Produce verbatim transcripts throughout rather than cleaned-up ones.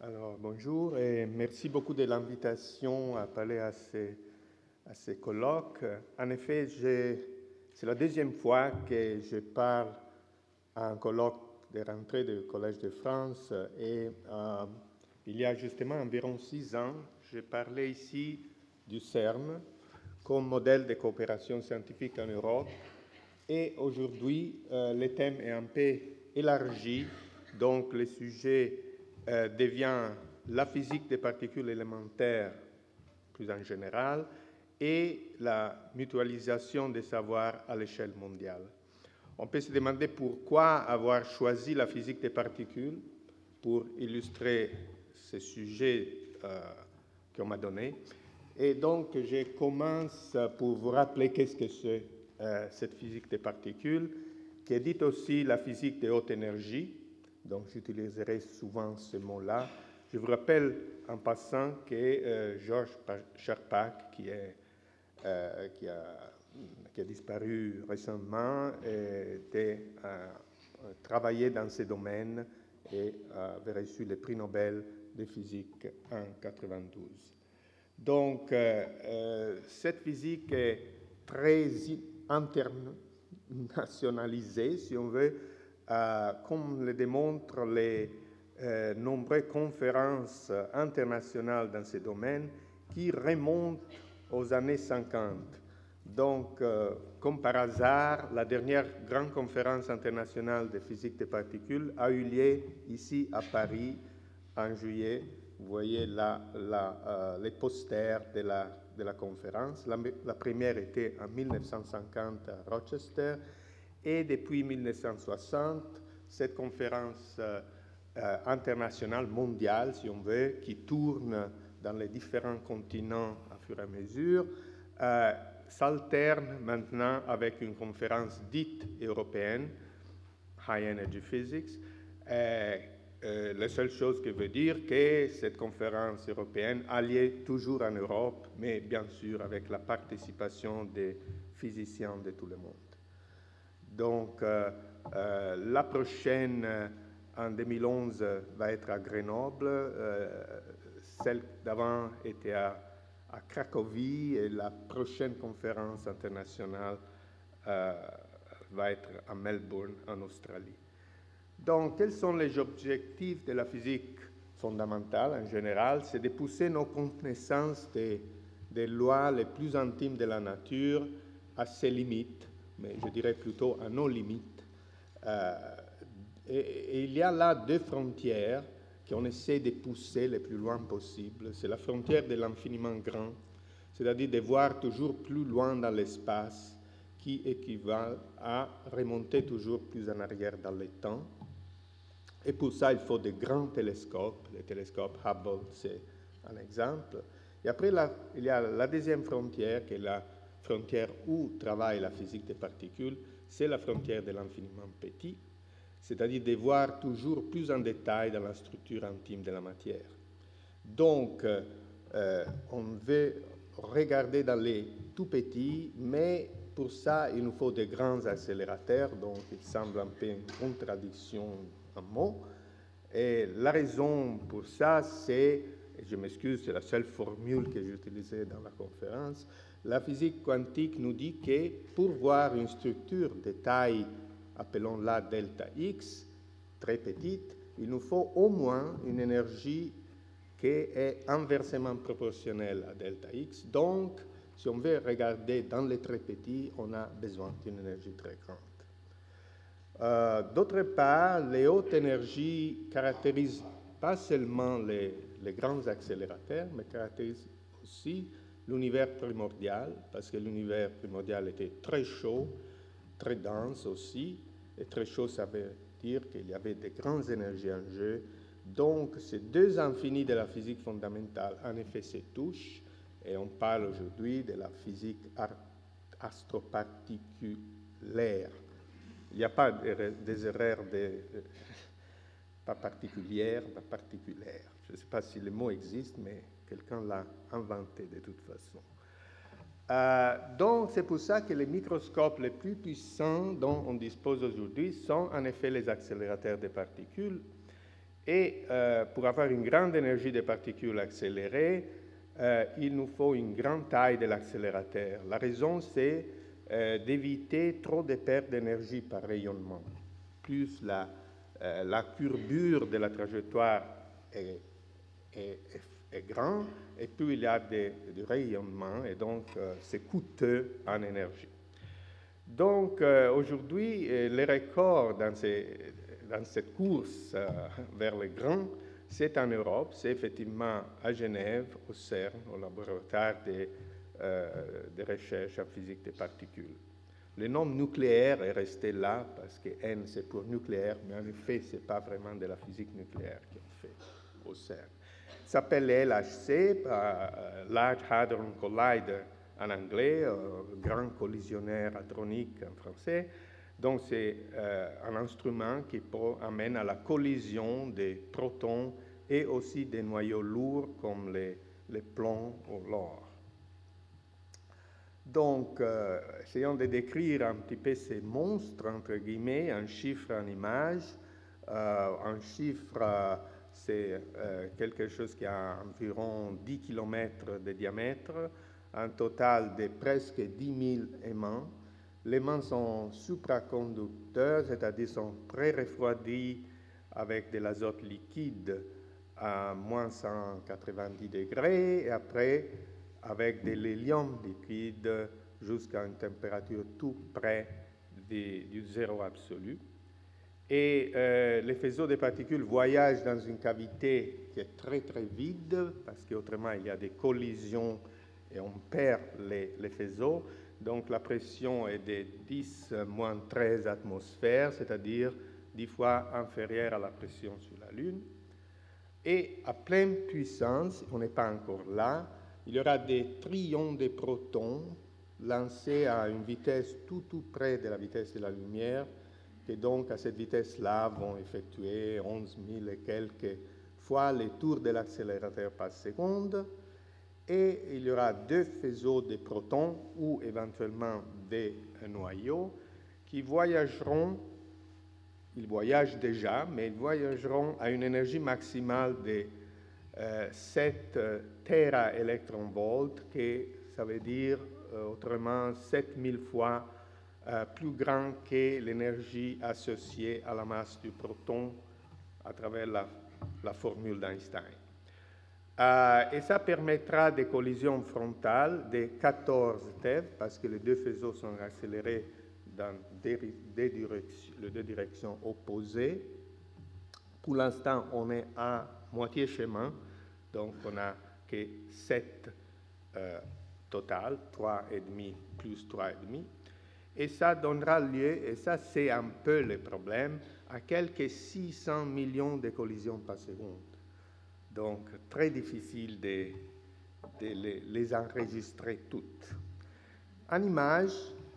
Alors, bonjour et merci beaucoup de l'invitation à parler à ces, à ces colloques. En effet, c'est la deuxième fois que je parle à un colloque de rentrée du Collège de France et euh, il y a justement environ six ans, j'ai parlé ici du CERN comme modèle de coopération scientifique en Europe et aujourd'hui, euh, le thème est un peu élargi, donc le sujet euh, devient la physique des particules élémentaires plus en général et la mutualisation des savoirs à l'échelle mondiale. On peut se demander pourquoi avoir choisi la physique des particules pour illustrer ce sujet euh, qu'on m'a donné. Et donc, je commence pour vous rappeler qu'est-ce que c'est euh, cette physique des particules, qui est dite aussi la physique de haute énergie. Donc, j'utiliserai souvent ce mot-là. Je vous rappelle en passant que euh, Georges Charpak, qui, est, euh, qui, a, qui a disparu récemment, était, euh, travaillait dans ce domaine et avait reçu le prix Nobel de physique en quatre-vingt-douze. Donc, euh, euh, cette physique est très internationalisée, si on veut, euh, comme le démontrent les euh, nombreuses conférences internationales dans ce domaine qui remontent aux années cinquante. Donc, euh, comme par hasard, la dernière grande conférence internationale de physique des particules a eu lieu ici à Paris en juillet. Vous voyez là, là euh, les posters de la, de la conférence. La, la première était en mille neuf cent cinquante à Rochester et depuis mille neuf cent soixante, cette conférence euh, euh, internationale mondiale, si on veut, qui tourne dans les différents continents à fur et à mesure, euh, s'alterne maintenant avec une conférence dite européenne, High Energy Physics. Euh, euh, la seule chose que veut dire que cette conférence européenne a lieu toujours en Europe, mais bien sûr avec la participation des physiciens de tout le monde. Donc, euh, euh, la prochaine, euh, en deux mille onze, va être à Grenoble. Euh, celle d'avant était à, à Cracovie et la prochaine conférence internationale euh, va être à Melbourne, en Australie. Donc, quels sont les objectifs de la physique fondamentale en général? C'est de pousser nos connaissances des, des lois les plus intimes de la nature à ses limites, mais je dirais plutôt à nos limites. Euh, et, et il y a là deux frontières qu'on essaie de pousser le plus loin possible. C'est la frontière de l'infiniment grand, c'est-à-dire de voir toujours plus loin dans l'espace, qui équivaut à remonter toujours plus en arrière dans le temps. Et pour ça, il faut de grands télescopes. Le télescope Hubble, c'est un exemple. Et après, là, il y a la deuxième frontière, qui est la frontière où travaille la physique des particules, c'est la frontière de l'infiniment petit, c'est-à-dire de voir toujours plus en détail dans la structure intime de la matière. Donc, euh, on veut regarder dans les tout petits, mais pour ça, il nous faut de grands accélérateurs, donc il semble un peu une contradiction en mots. Et la raison pour ça, c'est, et je m'excuse, c'est la seule formule que j'ai utilisée dans la conférence, la physique quantique nous dit que pour voir une structure de taille, appelons-la delta X, très petite, il nous faut au moins une énergie qui est inversement proportionnelle à delta X. Donc, si on veut regarder dans les très petits, on a besoin d'une énergie très grande. Euh, D'autre part, les hautes énergies caractérisent pas seulement les, les grands accélérateurs, mais caractérisent aussi l'univers primordial, parce que l'univers primordial était très chaud, très dense aussi, et très chaud, ça veut dire qu'il y avait de grandes énergies en jeu. Donc, ces deux infinis de la physique fondamentale, en effet, se touchent, et on parle aujourd'hui de la physique astroparticulaire. Il n'y a pas des erreurs de, pas particulières, pas particulières. Je ne sais pas si le mot existe, mais quelqu'un l'a inventé de toute façon. Euh, donc, c'est pour ça que les microscopes les plus puissants dont on dispose aujourd'hui sont en effet les accélérateurs de particules. Et euh, pour avoir une grande énergie des particules accélérées, euh, il nous faut une grande taille de l'accélérateur. La raison, c'est euh, d'éviter trop de pertes d'énergie par rayonnement. Plus la, euh, la courbure de la trajectoire est, est, est, est grande, et plus il y a du rayonnement, et donc euh, c'est coûteux en énergie. Donc euh, aujourd'hui, euh, les records dans, ces, dans cette course euh, vers les grands, c'est en Europe, c'est effectivement à Genève, au CERN, au laboratoire de, euh, de recherche en physique des particules. Le nom nucléaire est resté là parce que N c'est pour nucléaire, mais en effet, ce n'est pas vraiment de la physique nucléaire qu'on fait au CERN. Ça s'appelle L H C, uh, Large Hadron Collider en anglais, euh, grand collisionnaire hadronique en français. Donc c'est euh, un instrument qui peut, amène à la collision des protons et aussi des noyaux lourds comme les, les plombs ou l'or. Donc, euh, essayons de décrire un petit peu ces monstres, entre guillemets, en chiffres, en images. Euh, en chiffres, euh, c'est euh, quelque chose qui a environ dix kilomètres de diamètre, un total de presque dix mille aimants. Les aimants sont supraconducteurs, c'est-à-dire sont très refroidis avec de l'azote liquide à moins cent quatre-vingt-dix degrés, et après, avec de l'hélium liquide jusqu'à une température tout près du, du zéro absolu. Et euh, les faisceaux de particules voyagent dans une cavité qui est très très vide, parce qu'autrement il y a des collisions et on perd les, les faisceaux. Donc la pression est de dix moins treize atmosphères, c'est-à-dire dix fois inférieure à la pression sur la Lune. Et à pleine puissance, on n'est pas encore là, il y aura des trillions de protons lancés à une vitesse tout tout près de la vitesse de la lumière, qui donc à cette vitesse-là vont effectuer onze mille et quelques fois les tours de l'accélérateur par seconde. Et il y aura deux faisceaux de protons ou éventuellement des noyaux qui voyageront, ils voyagent déjà, mais ils voyageront à une énergie maximale de euh, sept téraélectronvolts, qui ça veut dire euh, autrement sept mille fois euh, plus grand que l'énergie associée à la masse du proton à travers la, la formule d'Einstein. Euh, et ça permettra des collisions frontales de quatorze TeV, parce que les deux faisceaux sont accélérés dans des, des directions, les deux directions opposées. Pour l'instant, on est à moitié chemin, donc on n'a que sept euh, total, trois virgule cinq plus trois virgule cinq. Et ça donnera lieu, et ça c'est un peu le problème, à quelques six cents millions de collisions par seconde. Donc, très difficile de, de les, les enregistrer toutes. En image,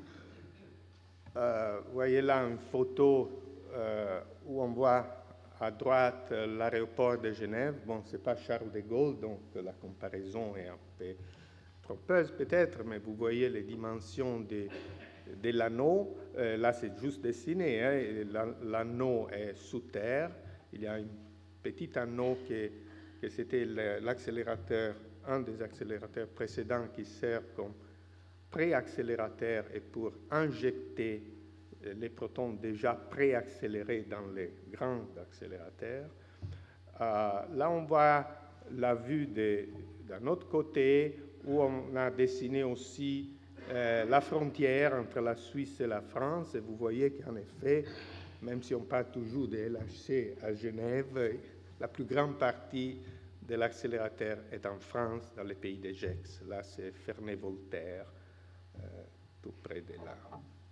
euh, vous voyez là une photo euh, où on voit à droite l'aéroport de Genève. Bon, ce n'est pas Charles de Gaulle, donc la comparaison est un peu trompeuse peut-être, mais vous voyez les dimensions de, de l'anneau. Euh, là, c'est juste dessiné. Hein, l'anneau est sous terre. Il y a un petit anneau qui est que c'était l'accélérateur, un des accélérateurs précédents qui sert comme préaccélérateur et pour injecter les protons déjà préaccélérés dans les grands accélérateurs. Euh, là, on voit la vue d'un autre côté où on a dessiné aussi euh, la frontière entre la Suisse et la France. Et vous voyez qu'en effet, même si on parle toujours de L H C à Genève, la plus grande partie de l'accélérateur est en France, dans les pays de Gex. Là, c'est Ferney-Voltaire, euh, tout près de la,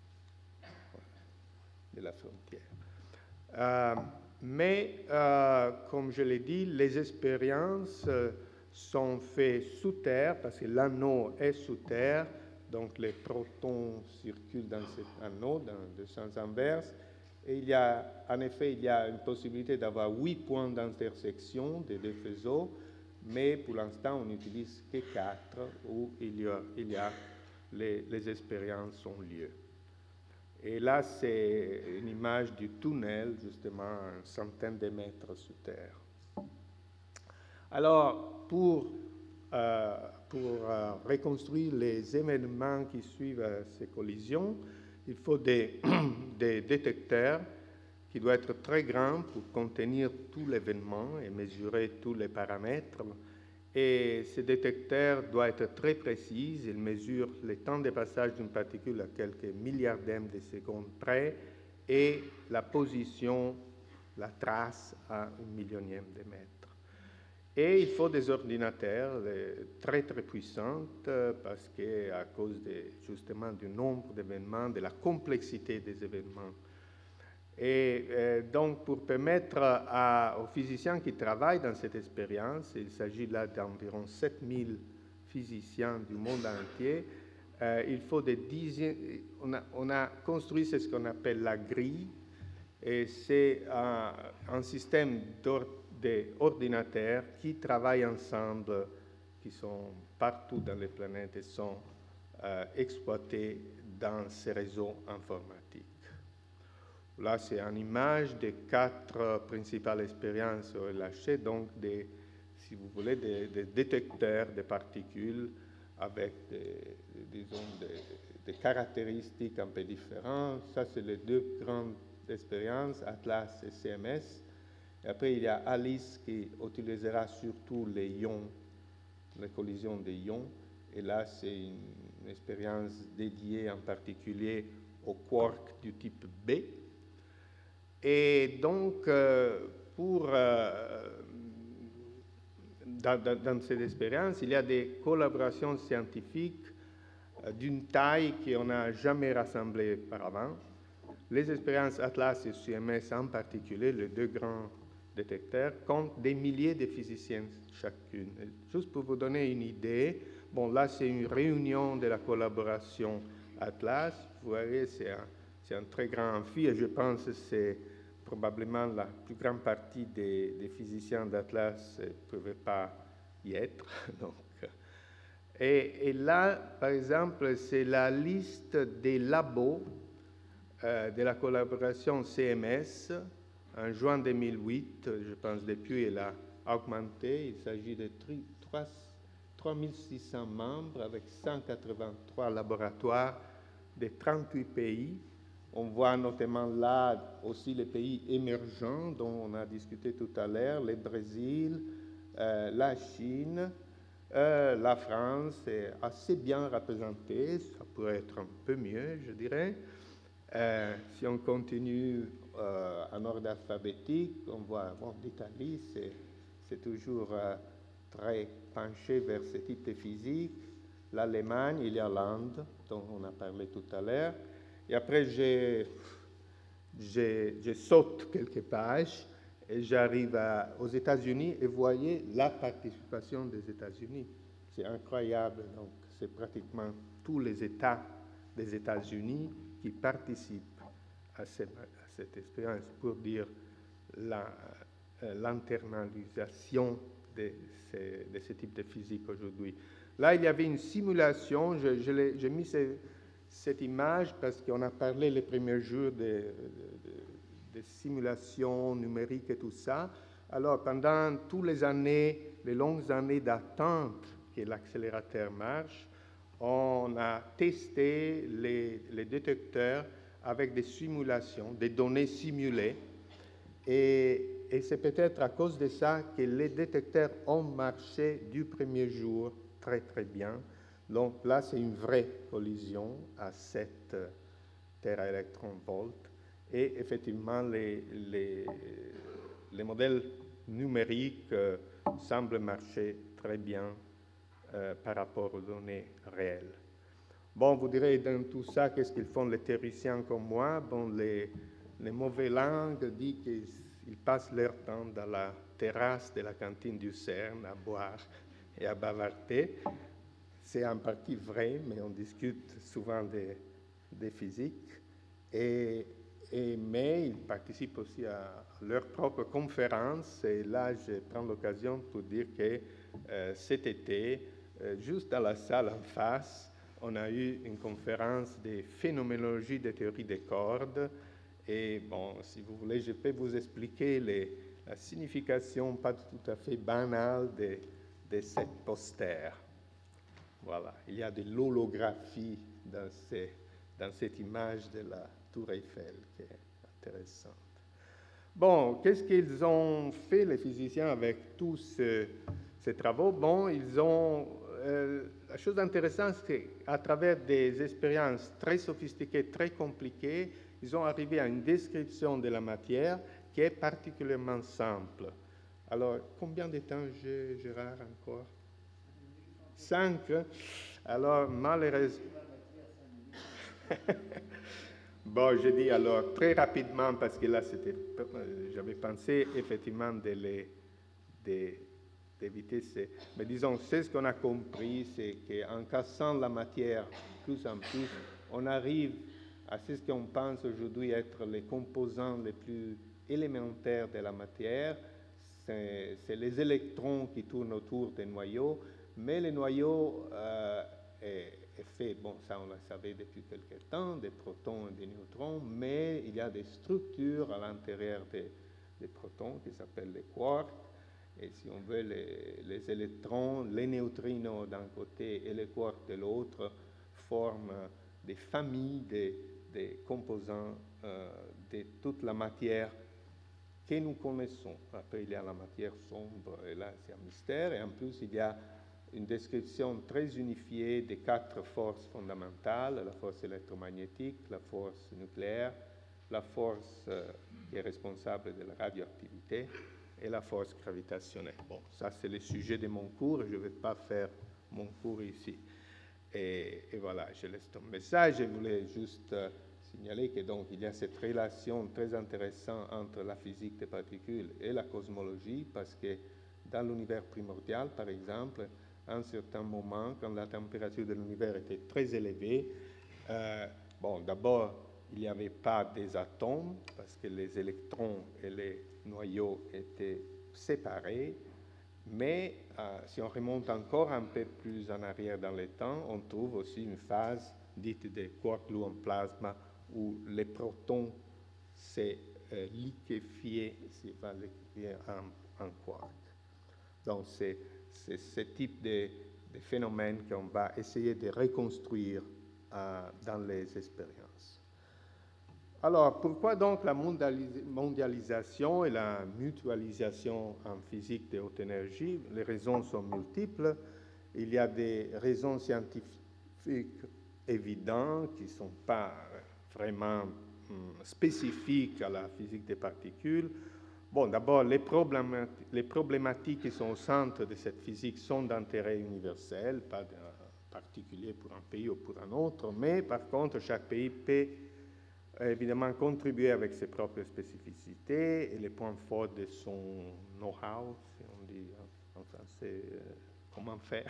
de la frontière. Euh, mais, euh, comme je l'ai dit, les expériences euh, sont faites sous terre, parce que l'anneau est sous terre, donc les protons circulent dans cet anneau, dans le sens inverse. Et il y a, en effet, il y a une possibilité d'avoir huit points d'intersection des deux faisceaux, mais pour l'instant, on n'utilise que quatre où il y a, il y a les, les expériences ont lieu. Et là, c'est une image du tunnel, justement, une centaine de mètres sous terre. Alors, pour, euh, pour euh, reconstruire les événements qui suivent euh, ces collisions, il faut des, des détecteurs qui doivent être très grands pour contenir tout l'événement et mesurer tous les paramètres. Et ces détecteurs doivent être très précis. Ils mesurent le temps de passage d'une particule à quelques milliardièmes de secondes près et la position, la trace à un millionième de mètre. Et il faut des ordinateurs très très puissants parce qu'à cause de, justement du nombre d'événements, de la complexité des événements. Et euh, donc pour permettre à, aux physiciens qui travaillent dans cette expérience, il s'agit là d'environ sept mille physiciens du monde entier, euh, il faut des dizaines, on a, on a construit ce qu'on appelle la grille, et c'est un, un système d'ordinateurs qui travaillent ensemble, qui sont partout dans les planètes et sont euh, exploités dans ces réseaux informatiques. Là, c'est une image des quatre principales expériences relâchées, donc des, si vous voulez, des, des détecteurs de particules avec des, disons, des, des caractéristiques un peu différentes. Ça, c'est les deux grandes expériences, Atlas et C M S. Et après, il y a Alice qui utilisera surtout les ions, les collisions des ions. Et là, c'est une, une expérience dédiée en particulier aux quarks du type B. Et donc, euh, pour, euh, dans, dans, dans cette expérience, il y a des collaborations scientifiques euh, d'une taille qu'on n'a jamais rassemblée auparavant. Les expériences Atlas et C M S en particulier, les deux grands détecteurs, comptent des milliers de physiciens chacune. Et juste pour vous donner une idée, bon, là, c'est une réunion de la collaboration Atlas. Vous voyez, c'est un, c'est un très grand amphi et je pense que c'est probablement la plus grande partie des, des physiciens d'Atlas ne pouvaient pas y être. Donc, et, et là, par exemple, c'est la liste des labos euh, de la collaboration C M S. En juin deux mille huit, je pense depuis, elle a augmenté. Il s'agit de trois mille six cents membres avec cent quatre-vingt-trois laboratoires de trente-huit pays. On voit notamment là aussi les pays émergents dont on a discuté tout à l'heure, le Brésil, euh, la Chine, euh, la France est assez bien représentée, ça pourrait être un peu mieux, je dirais. Euh, si on continue euh, en ordre alphabétique, on voit bon, l'Italie, c'est, c'est toujours euh, très penché vers ce type de physique. L'Allemagne, il y a l'Inde, dont on a parlé tout à l'heure. Et après, je, je, je saute quelques pages et j'arrive à, aux États-Unis et vous voyez la participation des États-Unis. C'est incroyable. Donc, c'est pratiquement tous les États des États-Unis qui participent à cette, à cette expérience pour dire la, euh, l'internalisation de, ces, de ce type de physique aujourd'hui. Là, il y avait une simulation, je, je l'ai, j'ai mis ces, cette image parce qu'on a parlé les premiers jours de, de, de, de simulation numérique et tout ça. Alors, pendant toutes les années, les longues années d'attente que l'accélérateur marche, on a testé les, les détecteurs avec des simulations, des données simulées. Et, et c'est peut-être à cause de ça que les détecteurs ont marché du premier jour très, très bien. Donc là, c'est une vraie collision à sept téraélectronvolts. Et effectivement, les, les, les modèles numériques euh, semblent marcher très bien euh, par rapport aux données réelles. Bon, vous direz dans tout ça, qu'est-ce qu'ils font les théoriciens comme moi? Bon, les, les mauvaises langues disent qu'ils passent leur temps dans la terrasse de la cantine du CERN à boire et à bavarder. C'est en partie vrai, mais on discute souvent des, des physiques. Et, et, mais ils participent aussi à leurs propres conférences. Et là, je prends l'occasion pour dire que euh, cet été, euh, juste dans la salle en face, on a eu une conférence de phénoménologie des théories des cordes. Et bon, si vous voulez, je peux vous expliquer les, la signification pas tout à fait banale de, de cette poster. Voilà, il y a de l'holographie dans, ces, dans cette image de la Tour Eiffel qui est intéressante. Bon, qu'est-ce qu'ils ont fait, les physiciens, avec tous ce, ces travaux? Bon, ils ont... Euh, la chose intéressante, c'est qu'à travers des expériences très sophistiquées, très compliquées, ils ont arrivé à une description de la matière qui est particulièrement simple. Alors, combien de temps, Gérard, encore? Cinq. Alors, malheureusement... Bon, je dis alors très rapidement, parce que là, c'était, j'avais pensé effectivement de les, de, d'éviter ces... Mais disons, c'est ce qu'on a compris, c'est qu'en cassant la matière plus en plus, on arrive à ce qu'on pense aujourd'hui être les composants les plus élémentaires de la matière. C'est, c'est les électrons qui tournent autour des noyaux, mais les noyaux euh, est, est fait, bon, ça on le savait depuis quelque temps, des protons et des neutrons, mais il y a des structures à l'intérieur des, des protons qui s'appellent les quarks. Et si on veut, les, les électrons, les neutrinos d'un côté et les quarks de l'autre forment des familles de, de composants euh, de toute la matière que nous connaissons. Après, il y a la matière sombre, et là, c'est un mystère. Et en plus, il y a une description très unifiée des quatre forces fondamentales, la force électromagnétique, la force nucléaire, la force euh, qui est responsable de la radioactivité, et la force gravitationnelle. Bon, ça c'est le sujet de mon cours, et je ne vais pas faire mon cours ici. Et, et voilà, je laisse tomber ça. Je voulais juste euh, signaler que donc il y a cette relation très intéressante entre la physique des particules et la cosmologie, parce que dans l'univers primordial, par exemple, à un certain moment, quand la température de l'univers était très élevée, euh, bon, d'abord, il n'y avait pas des atomes, parce que les électrons et les noyaux étaient séparés, mais euh, si on remonte encore un peu plus en arrière dans le temps, on trouve aussi une phase dite de quark-gluon plasma, où les protons s'est euh, liquéfié, si on va liquéfier en, en quark. Donc c'est, c'est ce type de, de phénomène qu'on va essayer de reconstruire euh, dans les expériences. Alors, pourquoi donc la mondialisation et la mutualisation en physique de haute énergie? Les raisons sont multiples. Il y a des raisons scientifiques évidentes qui ne sont pas vraiment hum, spécifiques à la physique des particules. Bon, d'abord, les problématiques, les problématiques qui sont au centre de cette physique sont d'intérêt universel, pas particulier pour un pays ou pour un autre, mais par contre, chaque pays peut évidemment contribuer avec ses propres spécificités et les points forts de son know-how, si on dit en français, euh, comment faire.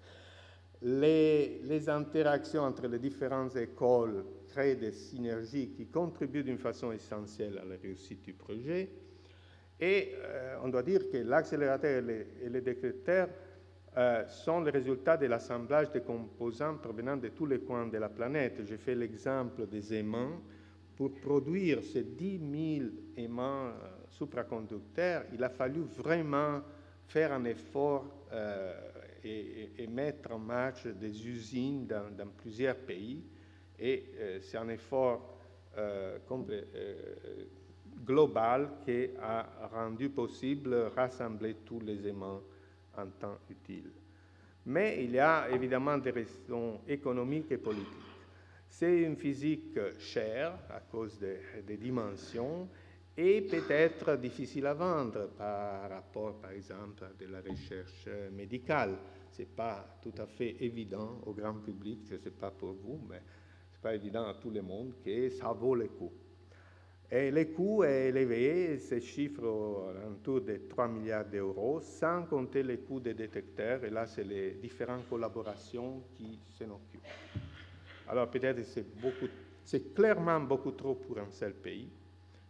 Les, les interactions entre les différentes écoles créent des synergies qui contribuent d'une façon essentielle à la réussite du projet. Et euh, on doit dire que l'accélérateur et les, et les détecteurs euh, sont le résultat de l'assemblage de composants provenant de tous les coins de la planète. J'ai fait l'exemple des aimants. Pour produire ces dix mille aimants euh, supraconducteurs, il a fallu vraiment faire un effort euh, et, et, et mettre en marche des usines dans, dans plusieurs pays. Et euh, c'est un effort euh, complet, euh, global qui a rendu possible rassembler tous les aimants en temps utile. Mais il y a évidemment des raisons économiques et politiques. C'est une physique chère à cause des, des dimensions et peut-être difficile à vendre par rapport, par exemple, à de la recherche médicale. Ce n'est pas tout à fait évident au grand public, je ne sais pas pour vous, mais ce n'est pas évident à tout le monde que ça vaut le coup. Et le coût est élevé, se chiffre autour de trois milliards d'euros, sans compter les coûts des détecteurs, et là, c'est les différentes collaborations qui s'en occupent. Alors peut-être que c'est, beaucoup, c'est clairement beaucoup trop pour un seul pays.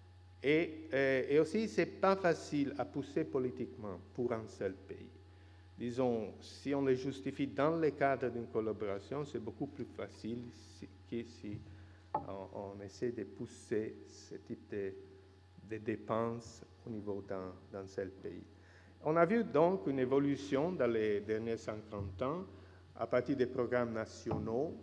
Et, et, et aussi, ce n'est pas facile à pousser politiquement pour un seul pays. disons, si on les justifie dans le cadre d'une collaboration, c'est beaucoup plus facile si, que si on, on essaie de pousser ce type de, de dépenses au niveau d'un, d'un seul pays. On a vu donc une évolution dans les derniers cinquante ans à partir des programmes nationaux,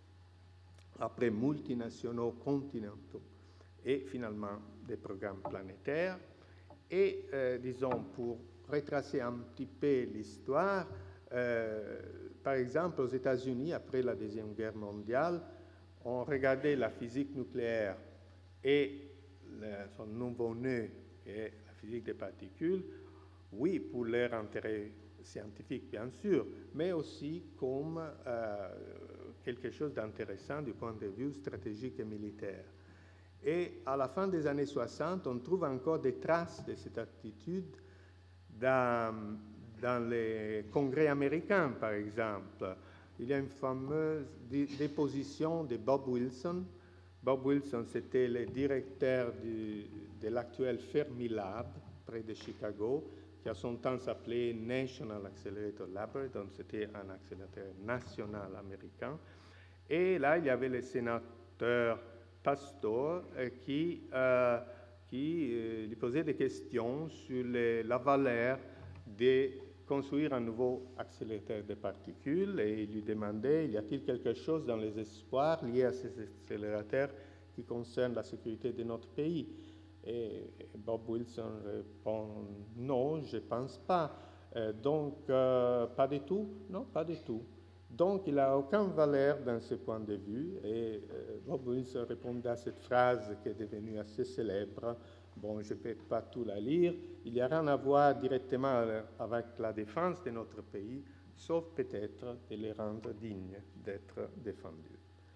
après multinationaux continentaux et finalement des programmes planétaires. Et euh, disons, pour retracer un petit peu l'histoire, euh, par exemple aux États-Unis, après la Deuxième Guerre mondiale, on regardait la physique nucléaire et le, son nouveau-né, et la physique des particules, oui, pour leur intérêt scientifique, bien sûr, mais aussi comme euh, quelque chose d'intéressant du point de vue stratégique et militaire. Et à la fin des années soixante, on trouve encore des traces de cette attitude dans, dans les congrès américains, par exemple. Il y a une fameuse déposition de Bob Wilson. Bob Wilson, c'était le directeur du, de l'actuel Fermilab, près de Chicago, qui à son temps s'appelait National Accelerator Laboratory, donc c'était un accélérateur national américain. Et là, il y avait le sénateur Pastor euh, qui, euh, qui euh, lui posait des questions sur les, la valeur de construire un nouveau accélérateur de particules et il lui demandait, y a-t-il quelque chose dans les espoirs liés à ces accélérateurs qui concernent la sécurité de notre pays? Et Bob Wilson répond, non, je ne pense pas. Euh, donc, euh, pas du tout? Non, pas du tout. Donc, il n'a aucune valeur dans ce point de vue. Et euh, Bob Wilson répondait à cette phrase qui est devenue assez célèbre. Bon, je ne peux pas tout la lire. Il n'y a rien à voir directement avec la défense de notre pays, sauf peut-être de les rendre dignes d'être défendus.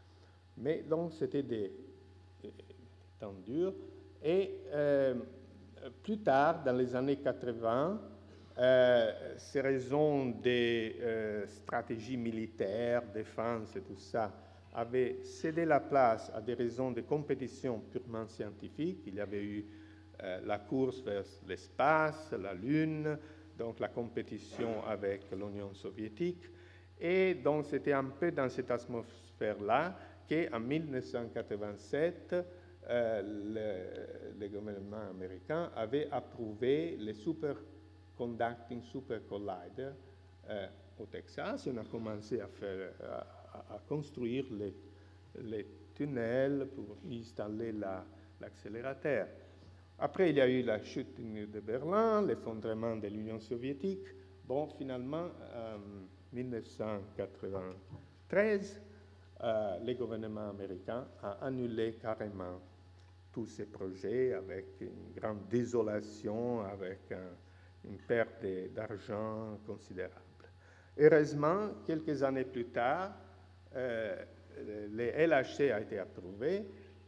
Mais donc, c'était des, des temps durs. Et euh, plus tard, dans les années quatre-vingts, euh, ces raisons des euh, stratégies militaires, défense et tout ça, avaient cédé la place à des raisons de compétition purement scientifique. Il y avait eu euh, la course vers l'espace, la Lune, donc la compétition avec l'Union soviétique. Et donc c'était un peu dans cette atmosphère-là qu'en mille neuf cent quatre-vingt-sept, Euh, le, le gouvernement américain avait approuvé le Superconducting Super Collider euh, au Texas. On a commencé à, faire, à, à construire les, les tunnels pour installer la, l'accélérateur. Après, il y a eu la chute du mur de Berlin, l'effondrement de l'Union soviétique. Bon, finalement, en mille neuf cent quatre-vingt-treize, euh, le gouvernement américain a annulé carrément tous ces projets avec une grande désolation, avec un, une perte d'argent considérable. Heureusement, quelques années plus tard, euh, le L H C a été approuvé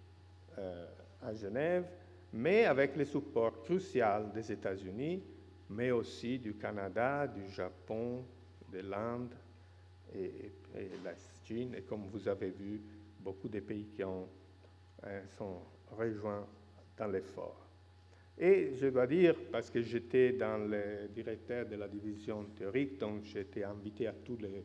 euh, à Genève, mais avec le support crucial des États-Unis, mais aussi du Canada, du Japon, de l'Inde et, et, et la Chine. Et comme vous avez vu, beaucoup de pays qui ont, euh, sont rejoints dans l'effort. Et je dois dire, parce que j'étais dans le directeur de la division théorique, donc j'étais invité à toutes les,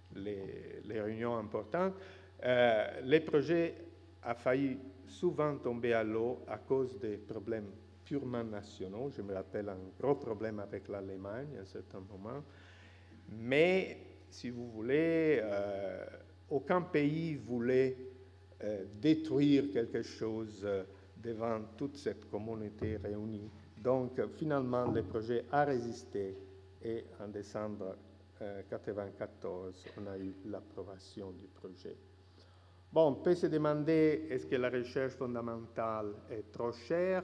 les, les réunions importantes, euh, les projets ont failli souvent tomber à l'eau à cause des problèmes purement nationaux. Je me rappelle un gros problème avec l'Allemagne à un certain moment. Mais, si vous voulez, euh, aucun pays voulait euh, détruire quelque chose euh, devant toute cette communauté réunie. Donc, euh, finalement, le projet a résisté et en décembre mille neuf cent quatre-vingt-quatorze, on a eu l'approbation du projet. Bon, on peut se demander, est-ce que la recherche fondamentale est trop chère?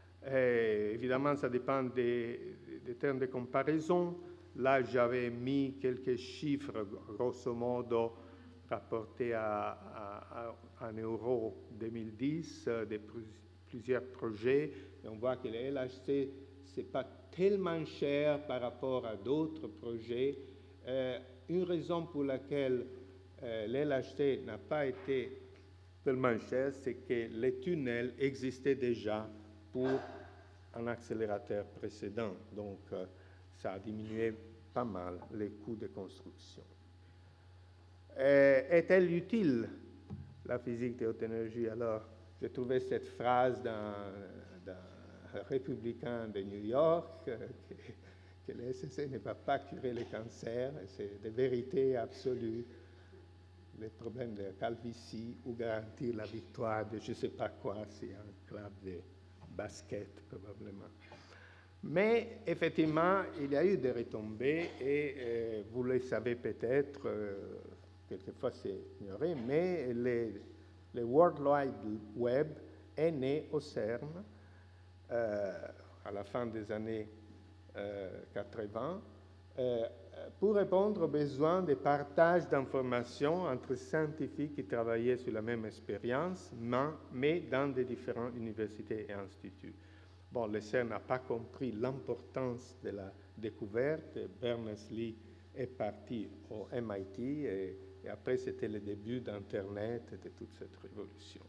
Et évidemment, ça dépend des, des termes de comparaison. Là, j'avais mis quelques chiffres, grosso modo, rapportés à, à, à, en euros deux mille dix, euh, de plusieurs projets. Et on voit que le L H C, ce n'est pas tellement cher par rapport à d'autres projets. Euh, une raison pour laquelle euh, le L H C n'a pas été tellement cher, c'est que les tunnels existaient déjà pour un accélérateur précédent. Donc, euh, ça a diminué pas mal les coûts de construction. Euh, est-elle utile, la physique de haute énergie? Alors, j'ai trouvé cette phrase d'un, d'un républicain de New York, euh, que, que le S S C ne va pas curer les cancers, c'est de vérité absolue, les problèmes de calvitie ou garantir la victoire de je ne sais pas quoi, c'est un club de basket probablement. Mais effectivement, il y a eu des retombées et euh, vous le savez peut-être, euh, quelquefois c'est ignoré, mais les, le World Wide Web est né au CERN euh, à la fin des années euh, quatre-vingts euh, pour répondre aux besoins de partage d'informations entre scientifiques qui travaillaient sur la même expérience, mais dans des différentes universités et instituts. Bon, le CERN n'a pas compris l'importance de la découverte. Berners-Lee est parti au M I T et, et après c'était le début d'Internet et de toute cette révolution.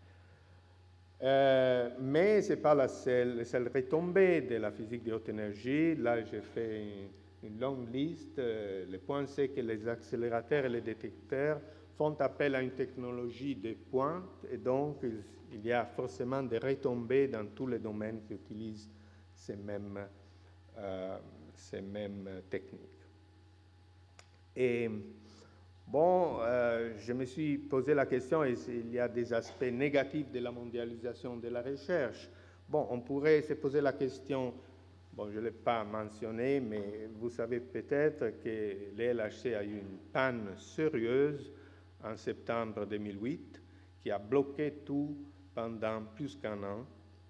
Euh, mais ce n'est pas la seule, la seule retombée de la physique de haute énergie. Là, j'ai fait une, une longue liste. Euh, le point, c'est que les accélérateurs et les détecteurs font appel à une technologie de pointe et donc il, il y a forcément des retombées dans tous les domaines qui utilisent ces mêmes, euh, ces mêmes techniques. Et bon, euh, je me suis posé la question, est-ce qu'il y a des aspects négatifs de la mondialisation de la recherche? Bon, on pourrait se poser la question, bon, je ne l'ai pas mentionné, mais vous savez peut-être que le L H C a eu une panne sérieuse en septembre deux mille huit qui a bloqué tout pendant plus qu'un an.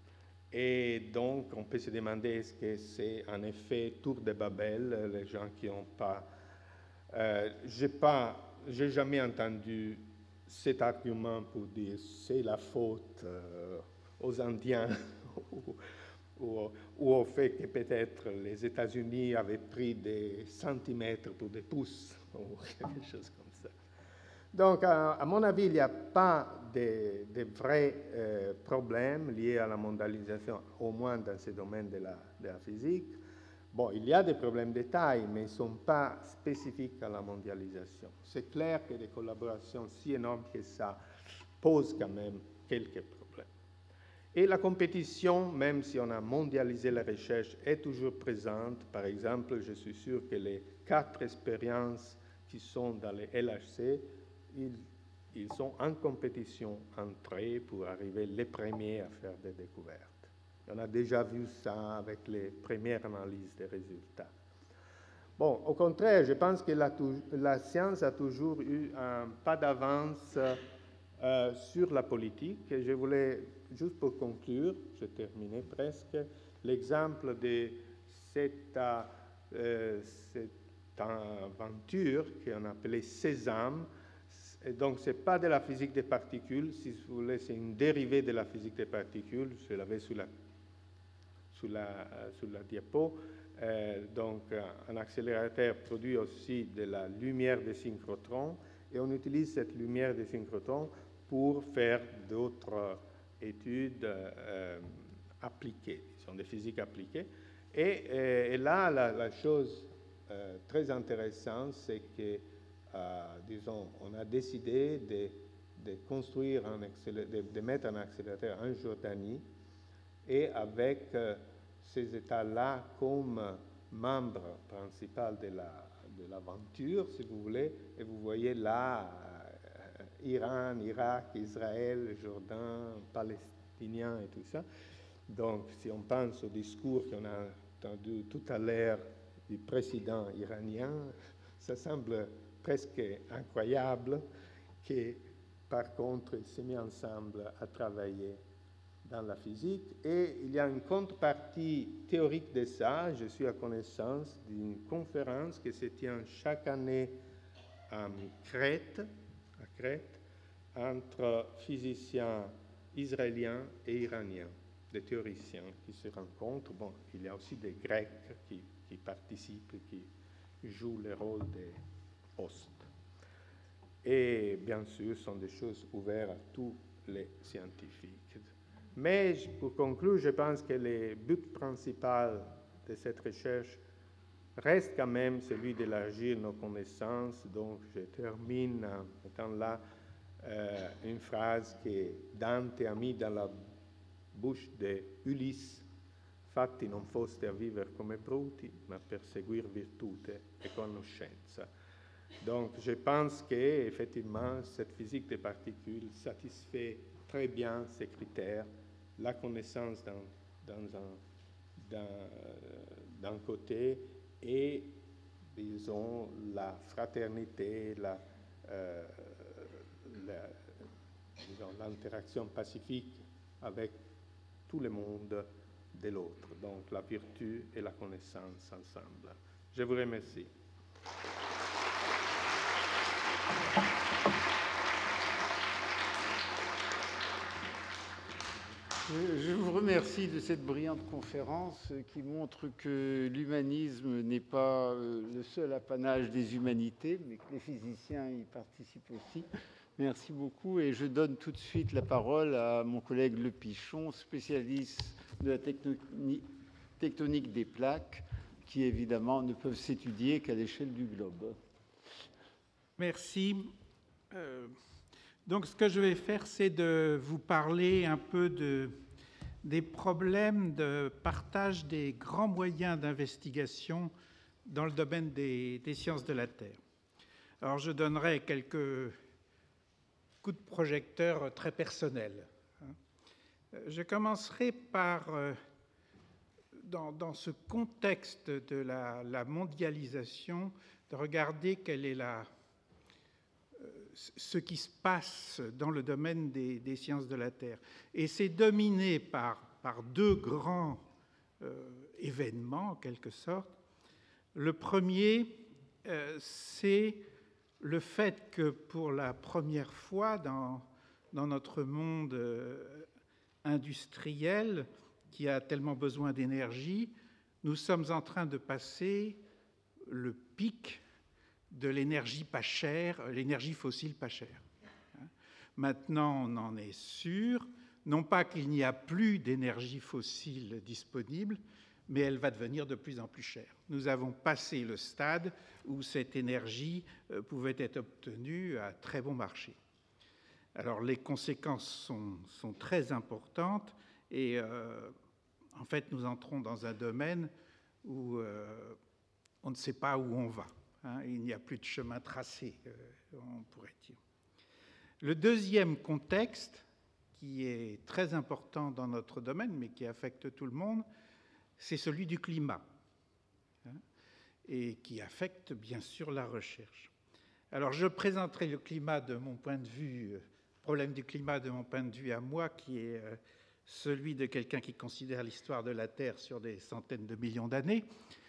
Et donc, on peut se demander est-ce que c'est en effet tour de Babel, les gens qui n'ont pas... Euh, j'ai pas, j'ai jamais entendu cet argument pour dire c'est la faute euh, aux Indiens ou, ou, ou au fait que peut-être les États-Unis avaient pris des centimètres pour des pouces ou quelque chose comme ça. Donc, à, à mon avis, il n'y a pas de, de vrais euh, problèmes liés à la mondialisation, au moins dans ce domaine de la, de la physique. Bon, il y a des problèmes de taille, mais ils ne sont pas spécifiques à la mondialisation. C'est clair que des collaborations si énormes que ça posent quand même quelques problèmes. Et la compétition, même si on a mondialisé la recherche, est toujours présente. Par exemple, je suis sûr que les quatre expériences qui sont dans les L H C, ils, ils sont en compétition entre eux pour arriver les premiers à faire des découvertes. On a déjà vu ça avec les premières analyses des résultats. Bon, au contraire, je pense que la, la science a toujours eu un pas d'avance euh, sur la politique. Et je voulais, juste pour conclure, je terminais presque, l'exemple de cette, euh, cette aventure qu'on appelait Sésame. Et donc, ce n'est pas de la physique des particules, si vous voulez, c'est une dérivée de la physique des particules. Je l'avais sur la Sur la, euh, sur la diapo. Euh, donc, euh, un accélérateur produit aussi de la lumière des synchrotrons et on utilise cette lumière des synchrotrons pour faire d'autres études euh, appliquées, ce sont des physiques appliquées. Et, et, et là, la, la chose euh, très intéressante, c'est que, euh, disons, on a décidé de, de construire un accélérateur, de, de mettre un accélérateur en Jordanie et avec euh, ces États-là comme membres principaux de, la, de l'aventure, si vous voulez, et vous voyez là euh, Iran, Irak, Israël, Jourdain, Palestiniens et tout ça. Donc, si on pense au discours qu'on a entendu tout à l'heure du président iranien, ça semble presque incroyable que, par contre, ils s'est mis ensemble à travailler dans la physique. Et il y a une contrepartie théorique de ça. Je suis à connaissance d'une conférence qui se tient chaque année à Crète, à Crète entre physiciens israéliens et iraniens, des théoriciens qui se rencontrent. Bon, il y a aussi des Grecs qui, qui participent, qui jouent le rôle des hostes. Et bien sûr, ce sont des choses ouvertes à tous les scientifiques. Mais pour conclure, je pense que le but principal de cette recherche reste quand même celui d'élargir nos connaissances. Donc je termine en mettant là euh, une phrase que Dante a mis dans la bouche de Ulysse: fatti non foste a vivere come bruti, ma per seguir virtute e conoscenza. Donc je pense qu'effectivement cette physique des particules satisfait très bien ces critères, la connaissance d'un, dans un, d'un, d'un côté et, disons, la fraternité, la, euh, la, disons, l'interaction pacifique avec tout le monde de l'autre. Donc la vertu et la connaissance ensemble. Je vous remercie. Je vous remercie de cette brillante conférence qui montre que l'humanisme n'est pas le seul apanage des humanités, mais que les physiciens y participent aussi. Merci beaucoup et je donne tout de suite la parole à mon collègue Le Pichon, spécialiste de la tectonique des plaques, qui évidemment ne peuvent s'étudier qu'à l'échelle du globe. Merci. Euh... Donc, ce que je vais faire, c'est de vous parler un peu de, des problèmes de partage des grands moyens d'investigation dans le domaine des, des sciences de la Terre. Alors, je donnerai quelques coups de projecteur très personnels. Je commencerai par, dans, dans ce contexte de la, la mondialisation, de regarder quelle est la... ce qui se passe dans le domaine des, des sciences de la Terre. Et c'est dominé par, par deux grands euh, événements, en quelque sorte. Le premier, euh, c'est le fait que pour la première fois dans, dans notre monde euh, industriel, qui a tellement besoin d'énergie, nous sommes en train de passer le pic de l'énergie pas chère, l'énergie fossile pas chère. Maintenant, on en est sûr, non pas qu'il n'y a plus d'énergie fossile disponible, mais elle va devenir de plus en plus chère. Nous avons passé le stade où cette énergie pouvait être obtenue à très bon marché. Alors, les conséquences sont, sont très importantes et, euh, en fait, nous entrons dans un domaine où euh, on ne sait pas où on va. Hein, il n'y a plus de chemin tracé, euh, on pourrait dire. Le deuxième contexte, qui est très important dans notre domaine, mais qui affecte tout le monde, c'est celui du climat, hein, et qui affecte bien sûr la recherche. Alors, je présenterai le climat de mon point de vue, euh, problème du climat de mon point de vue à moi, qui est euh, celui de quelqu'un qui considère l'histoire de la Terre sur des centaines de millions d'années.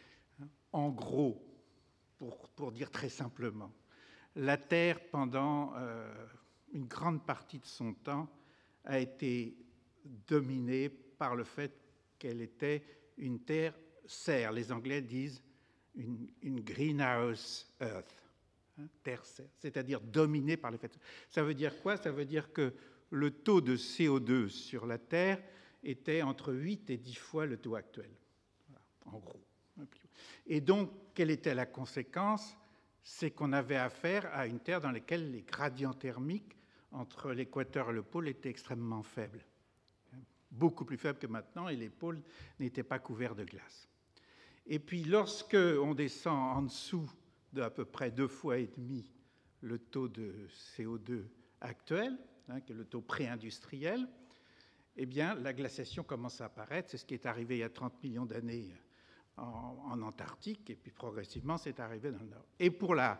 En gros, Pour, pour dire très simplement, la Terre, pendant euh, une grande partie de son temps, a été dominée par le fait qu'elle était une terre serre. Les Anglais disent une, une greenhouse earth, hein, terre serre, c'est-à-dire dominée par le fait. Ça veut dire quoi? Ça veut dire que le taux de C O deux sur la Terre était entre huit et dix fois le taux actuel, voilà, en gros. Et donc, quelle était la conséquence? C'est qu'on avait affaire à une Terre dans laquelle les gradients thermiques entre l'équateur et le pôle étaient extrêmement faibles, beaucoup plus faibles que maintenant, et les pôles n'étaient pas couverts de glace. Et puis, lorsque on descend en dessous d'à peu près deux fois et demi le taux de C O deux actuel, hein, qui est le taux pré-industriel, eh bien, la glaciation commence à apparaître. C'est ce qui est arrivé il y a trente millions d'années En, en Antarctique, et puis progressivement, c'est arrivé dans le Nord. Et pour, la,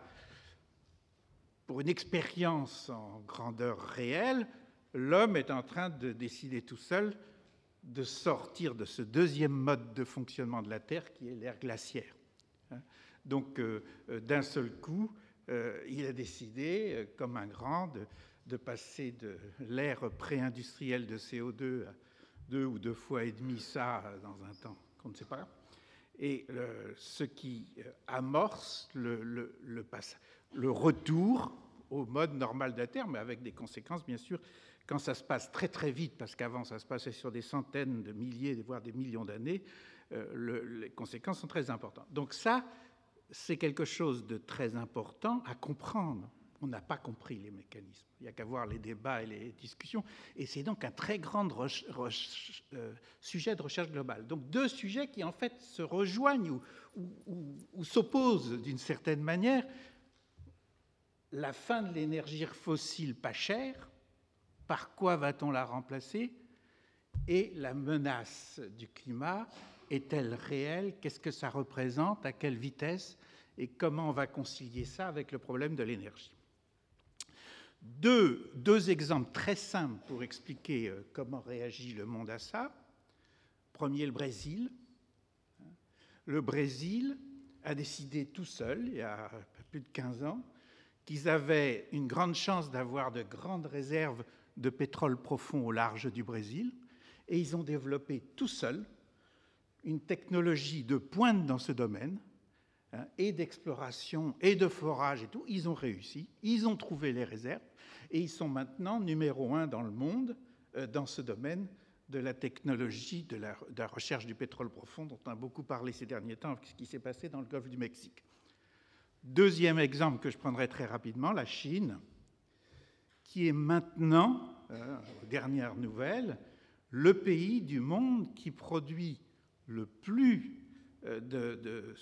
pour une expérience en grandeur réelle, l'homme est en train de décider tout seul de sortir de ce deuxième mode de fonctionnement de la Terre, qui est l'ère glaciaire. Donc, euh, d'un seul coup, euh, il a décidé, euh, comme un grand, de, de passer de l'ère pré-industrielle de C O deux à deux ou deux fois et demi ça dans un temps qu'on ne sait pas. Et le, ce qui amorce le, le, le, le retour au mode normal de la Terre, mais avec des conséquences, bien sûr, quand ça se passe très très vite, parce qu'avant ça se passait sur des centaines de milliers, voire des millions d'années, euh, le, les conséquences sont très importantes. Donc ça, c'est quelque chose de très important à comprendre. On n'a pas compris les mécanismes. Il n'y a qu'à voir les débats et les discussions. Et c'est donc un très grand reche- reche- euh, sujet de recherche globale. Donc deux sujets qui en fait se rejoignent ou, ou, ou, ou s'opposent d'une certaine manière. La fin de l'énergie fossile pas chère, par quoi va-t-on la remplacer? Et la menace du climat, est-elle réelle? Qu'est-ce que ça représente? À quelle vitesse? Et comment on va concilier ça avec le problème de l'énergie? Deux, deux exemples très simples pour expliquer euh, comment réagit le monde à ça. Premier, le Brésil. Le Brésil a décidé tout seul, il y a plus de quinze ans, qu'ils avaient une grande chance d'avoir de grandes réserves de pétrole profond au large du Brésil, et ils ont développé tout seuls une technologie de pointe dans ce domaine, hein, et d'exploration, et de forage et tout. Ils ont réussi, ils ont trouvé les réserves, et ils sont maintenant numéro un dans le monde euh, dans ce domaine de la technologie, de la, de la recherche du pétrole profond, dont on a beaucoup parlé ces derniers temps, ce qui s'est passé dans le golfe du Mexique. Deuxième exemple que je prendrai très rapidement, la Chine, qui est maintenant, euh, aux dernières nouvelles, le pays du monde qui produit le plus euh, de, de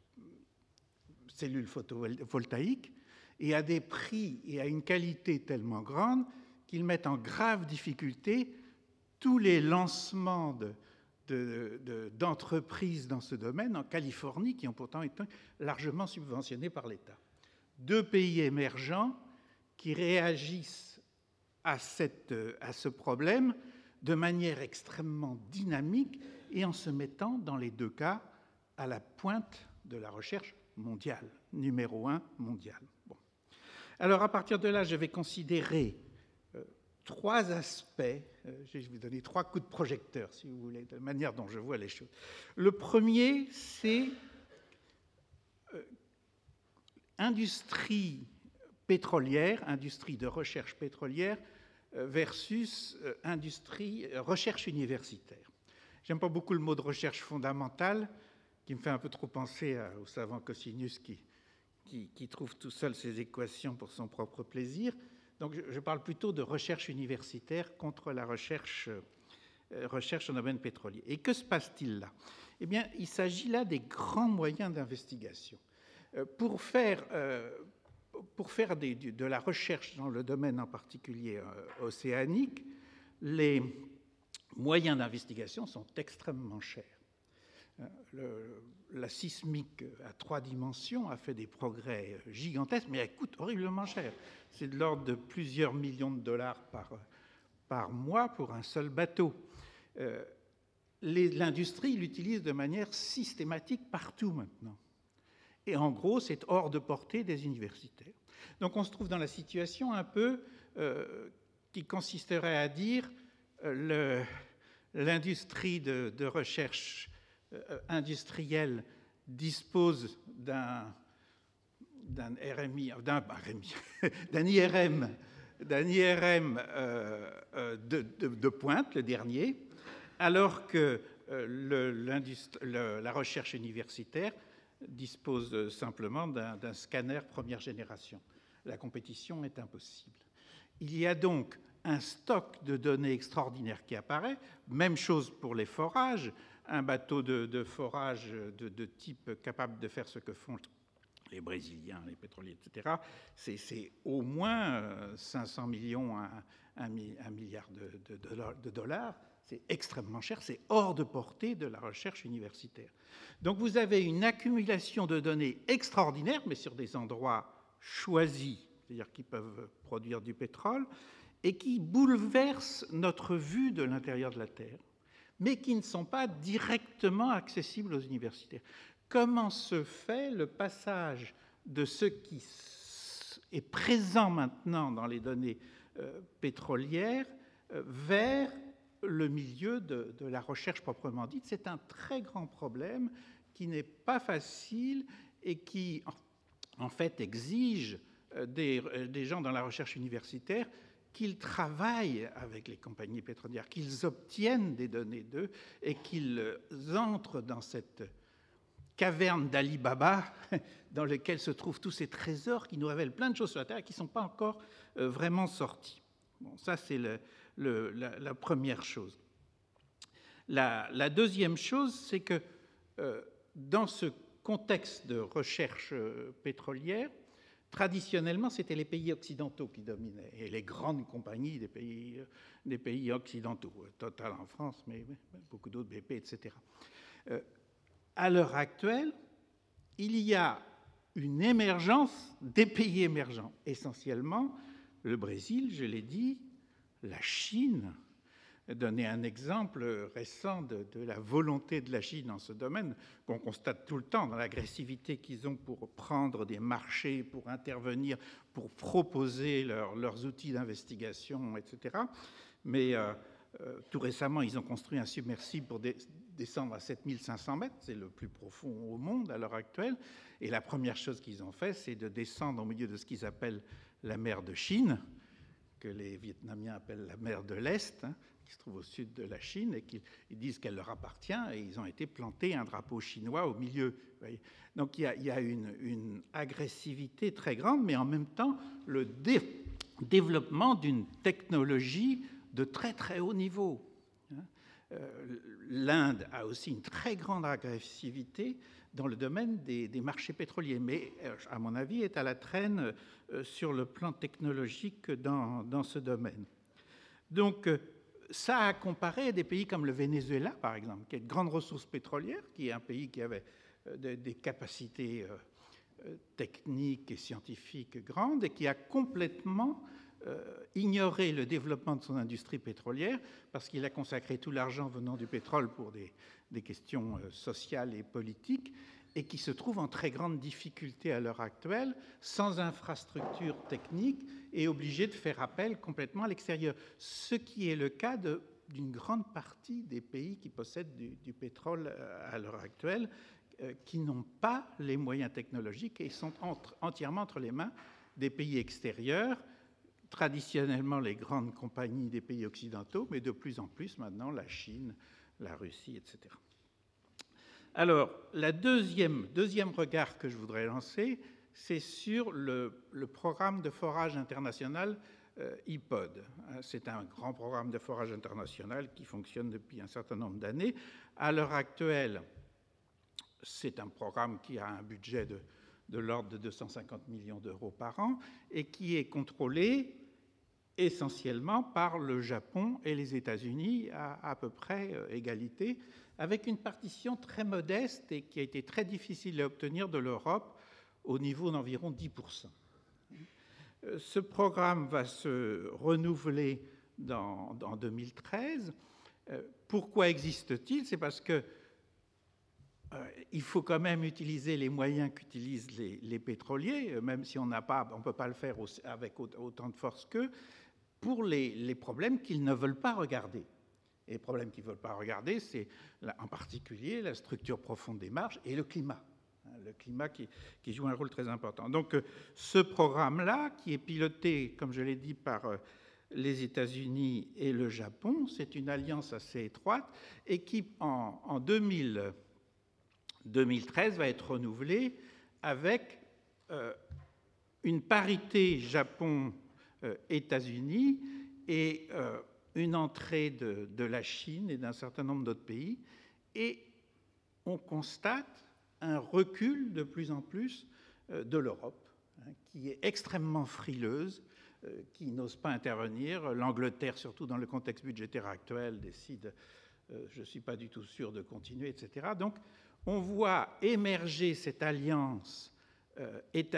cellules photovoltaïques et à des prix et à une qualité tellement grande qu'ils mettent en grave difficulté tous les lancements de, de, de, d'entreprises dans ce domaine en Californie, qui ont pourtant été largement subventionnés par l'État. Deux pays émergents qui réagissent à, cette, à ce problème de manière extrêmement dynamique et en se mettant, dans les deux cas, à la pointe de la recherche mondiale, numéro un mondial. Bon. Alors, à partir de là, je vais considérer euh, trois aspects. Euh, je vais vous donner trois coups de projecteur, si vous voulez, de la manière dont je vois les choses. Le premier, c'est euh, industrie pétrolière, industrie de recherche pétrolière euh, versus euh, industrie, euh, recherche universitaire. J'aime pas beaucoup le mot de recherche fondamentale, qui me fait un peu trop penser à, au savant Cosinus qui, qui, qui trouve tout seul ses équations pour son propre plaisir. Donc je, je parle plutôt de recherche universitaire contre la recherche, euh, recherche en domaine pétrolier. Et que se passe-t-il là? Eh bien, il s'agit là des grands moyens d'investigation. Euh, pour faire, euh, pour faire des, de la recherche dans le domaine en particulier euh, océanique, les moyens d'investigation sont extrêmement chers. Le, la sismique à trois dimensions a fait des progrès gigantesques, mais elle coûte horriblement cher. C'est de l'ordre de plusieurs millions de dollars par, par mois pour un seul bateau. Euh, les, l'industrie l'utilise de manière systématique partout maintenant. Et en gros, c'est hors de portée des universitaires. Donc on se trouve dans la situation un peu euh, qui consisterait à dire euh, le, l'industrie de, de recherche industriel dispose d'un, d'un R M I, d'un, d'un I R M, d'un I R M euh, de, de, de pointe, le dernier, alors que euh, le, le, la recherche universitaire dispose simplement d'un, d'un scanner première génération. La compétition est impossible. Il y a donc un stock de données extraordinaire qui apparaît, même chose pour les forages. Un bateau de, de forage de, de type capable de faire ce que font les Brésiliens, les pétroliers, et cetera, c'est, c'est au moins cinq cents millions à un milliard de, de, de dollars. C'est extrêmement cher, c'est hors de portée de la recherche universitaire. Donc vous avez une accumulation de données extraordinaires, mais sur des endroits choisis, c'est-à-dire qui peuvent produire du pétrole, et qui bouleversent notre vue de l'intérieur de la Terre, mais qui ne sont pas directement accessibles aux universitaires. Comment se fait le passage de ce qui est présent maintenant dans les données euh, pétrolières euh, vers le milieu de, de la recherche proprement dite? C'est un très grand problème qui n'est pas facile et qui, en fait, exige des, des gens dans la recherche universitaire qu'ils travaillent avec les compagnies pétrolières, qu'ils obtiennent des données d'eux et qu'ils entrent dans cette caverne d'Ali Baba dans lesquelles se trouvent tous ces trésors qui nous révèlent plein de choses sur la Terre et qui ne sont pas encore euh, vraiment sortis. Bon, ça, c'est le, le, la, la première chose. La, la deuxième chose, c'est que euh, dans ce contexte de recherche euh, pétrolière, traditionnellement, c'était les pays occidentaux qui dominaient, et les grandes compagnies des pays, euh, des pays occidentaux, Total en France, mais, mais beaucoup d'autres, B P, et cetera. Euh, à l'heure actuelle, il y a une émergence des pays émergents, essentiellement le Brésil, je l'ai dit, la Chine. Donner un exemple récent de, de la volonté de la Chine dans ce domaine, qu'on constate tout le temps dans l'agressivité qu'ils ont pour prendre des marchés, pour intervenir, pour proposer leur, leurs outils d'investigation, et cetera. Mais euh, euh, tout récemment, ils ont construit un submersible pour des, descendre à sept mille cinq cents mètres, c'est le plus profond au monde à l'heure actuelle. Et la première chose qu'ils ont fait, c'est de descendre au milieu de ce qu'ils appellent la mer de Chine, que les Vietnamiens appellent la mer de l'Est, hein, qui se trouve au sud de la Chine, et qu'ils disent qu'elle leur appartient, et ils ont été plantés un drapeau chinois au milieu. Vous voyez. Donc il y a, il y a une, une agressivité très grande, mais en même temps le dé développement d'une technologie de très très haut niveau. Euh, L'Inde a aussi une très grande agressivité dans le domaine des, des marchés pétroliers, mais à mon avis est à la traîne euh, sur le plan technologique dans, dans ce domaine. Donc ça a comparé à des pays comme le Venezuela, par exemple, qui a de grandes ressources pétrolières, qui est un pays qui avait euh, des capacités euh, techniques et scientifiques grandes et qui a complètement euh, ignoré le développement de son industrie pétrolière parce qu'il a consacré tout l'argent venant du pétrole pour des, des questions euh, sociales et politiques et qui se trouve en très grande difficulté à l'heure actuelle, sans infrastructure technique et obligé de faire appel complètement à l'extérieur. Ce qui est le cas d'une grande partie des pays qui possèdent du, du pétrole à l'heure actuelle, euh, qui n'ont pas les moyens technologiques et sont entre, entièrement entre les mains des pays extérieurs, traditionnellement les grandes compagnies des pays occidentaux, mais de plus en plus maintenant la Chine, la Russie, et cetera. Alors, le deuxième, deuxième regard que je voudrais lancer, c'est sur le, le programme de forage international euh, I P O D. C'est un grand programme de forage international qui fonctionne depuis un certain nombre d'années. À l'heure actuelle, c'est un programme qui a un budget de, de l'ordre de deux cent cinquante millions d'euros par an et qui est contrôlé essentiellement par le Japon et les États-Unis à à peu près euh, égalité, avec une partition très modeste et qui a été très difficile à obtenir de l'Europe au niveau d'environ dix pour cent. Ce programme va se renouveler dans, en deux mille treize. Pourquoi existe-t-il? C'est parce que euh, il faut quand même utiliser les moyens qu'utilisent les, les pétroliers, même si on n'a pas, on ne peut pas le faire avec autant de force qu'eux, pour les, les problèmes qu'ils ne veulent pas regarder. Et les problèmes qu'ils ne veulent pas regarder, c'est en particulier la structure profonde des marges et le climat. Le climat qui, qui joue un rôle très important. Donc ce programme-là, qui est piloté, comme je l'ai dit, par les États-Unis et le Japon, c'est une alliance assez étroite et qui, en, en deux mille treize, va être renouvelée avec euh, une parité Japon-États-Unis et euh, une entrée de, de la Chine et d'un certain nombre d'autres pays. Et on constate un recul de plus en plus euh, de l'Europe, hein, qui est extrêmement frileuse, euh, qui n'ose pas intervenir. L'Angleterre, surtout dans le contexte budgétaire actuel, décide, euh, je ne suis pas du tout sûr de continuer, et cetera. Donc, on voit émerger cette alliance euh,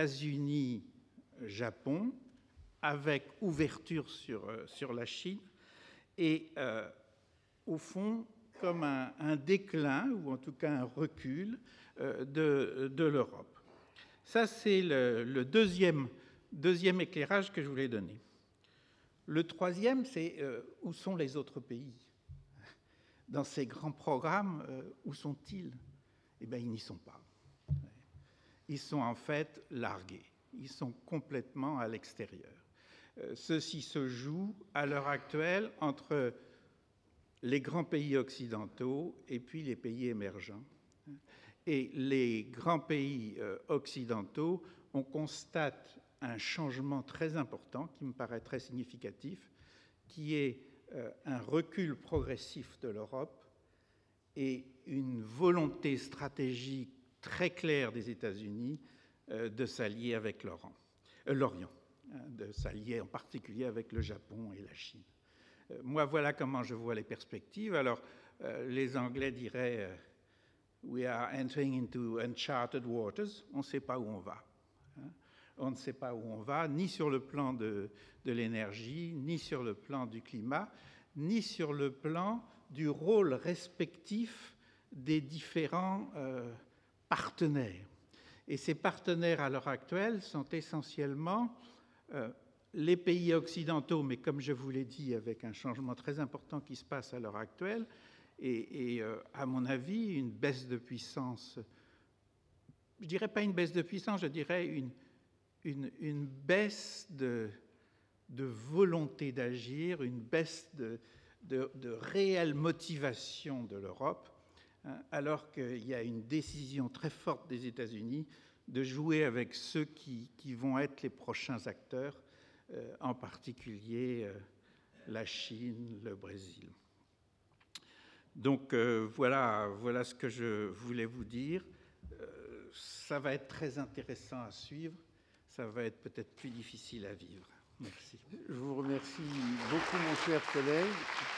États-Unis-Japon avec ouverture sur, euh, sur la Chine et, euh, au fond, comme un, un déclin, ou en tout cas un recul, euh, de, de l'Europe. Ça, c'est le, le deuxième, deuxième éclairage que je voulais donner. Le troisième, c'est euh, où sont les autres pays? Dans ces grands programmes, euh, où sont-ils? Eh bien, ils n'y sont pas. Ils sont en fait largués. Ils sont complètement à l'extérieur. Euh, ceci se joue à l'heure actuelle entre les grands pays occidentaux et puis les pays émergents. Et les grands pays euh, occidentaux, on constate un changement très important qui me paraît très significatif, qui est euh, un recul progressif de l'Europe et une volonté stratégique très claire des États-Unis euh, de s'allier avec l'Orient, euh, l'Orient hein, de s'allier en particulier avec le Japon et la Chine. Euh, moi, voilà comment je vois les perspectives. Alors, euh, les Anglais diraient euh, « We are entering into uncharted waters ». On ne sait pas où on va. Hein. On ne sait pas où on va, ni sur le plan de, de l'énergie, ni sur le plan du climat, ni sur le plan du rôle respectif des différents euh, partenaires. Et ces partenaires, à l'heure actuelle, sont essentiellement euh, les pays occidentaux, mais comme je vous l'ai dit, avec un changement très important qui se passe à l'heure actuelle, et, et euh, à mon avis, une baisse de puissance, je ne dirais pas une baisse de puissance, je dirais une, une, une baisse de, de volonté d'agir, une baisse de, de, de réelle motivation de l'Europe, hein, alors qu'il y a une décision très forte des États-Unis de jouer avec ceux qui, qui vont être les prochains acteurs, euh, en particulier euh, la Chine, le Brésil. Donc euh, voilà, voilà ce que je voulais vous dire. Euh, ça va être très intéressant à suivre, ça va être peut-être plus difficile à vivre. Merci. Je vous remercie beaucoup, mon cher collègue.